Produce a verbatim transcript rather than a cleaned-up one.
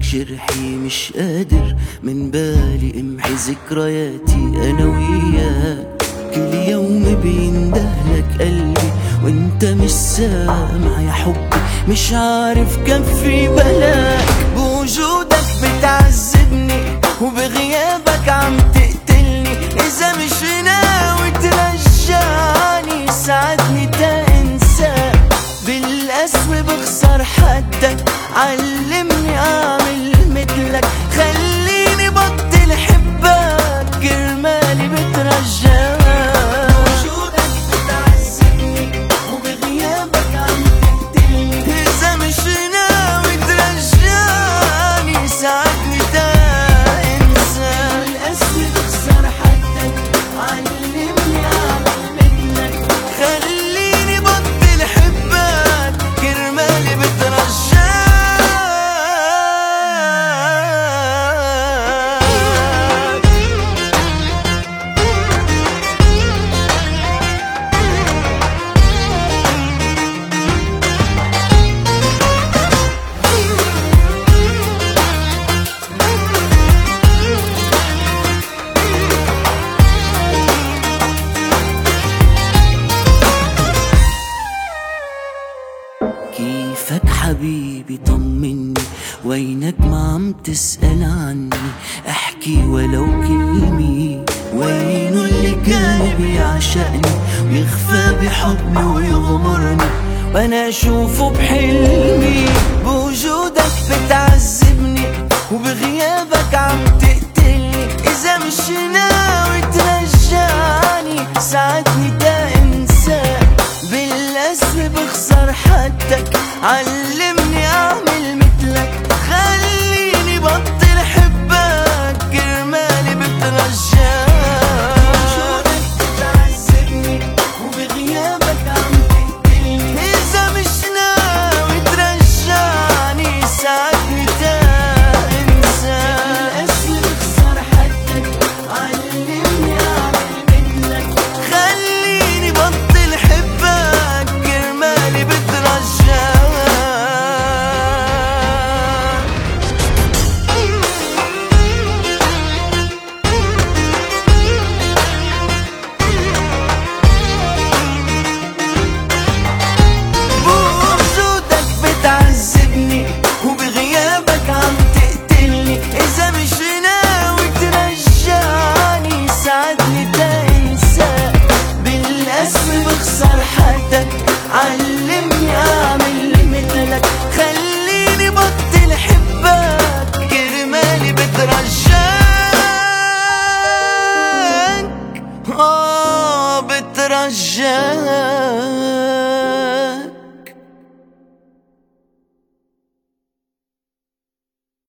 جرحي مش قادر من بالي امحي ذكرياتي انا وياك. كل يوم بيندهلك قلبي وانت مش سامع يا حبي، مش عارف كفي بلاك. بوجودك بتعذبني وبغيابك عم تقتلني، اذا مش ناوي ترجعني ساعدني تا انساك. بالقسوة بخسر حدك، علمني اعمل مثلك، خليني بطل حبك كرمالي بترجاك. وجودك بتعذبني وبغيابك عم تقتلني، اذا مش ناوي ترجعني ساعدني تا انساك. بالقسوة بخسر حدك، علمني اعمل مثلك، خليني بطل حبك كرمالي بترجاك. كيفك حبيبي طمني، وينك ما عم تسأل عني، احكي ولو كلمة. وينو اللي كان بيعشقني ويخفى بحضني ويغمرني وانا اشوفه بحلمي. بوجودك بتعذبني وبغيابك عم تقتلني، اذا مش ناوي ترجعني ساعدني تا انساك. بالقسوة بخسر حدك، علمني اعمل مثلك، خليني بطل حبك كرمالي بترجاك. وجودك بتعذبني وبغيابك عم تقتلني، اذا مش ناوي ترجعني ساعدني تا انساك. بالقسوة بخسر حدك، علمني اعمل مثلك، خليني بطل حبك كرمالي بترجاك. بوجودك بتعذبني وبغيابك عم تقتلني، اذا مش ناوي ترجعني ساعدني تا انساك. بالقسوة بخسر حدك، علمني اعمل مثلك، خليني بطل حبك كرمالي بترجاك. اه بترجاك.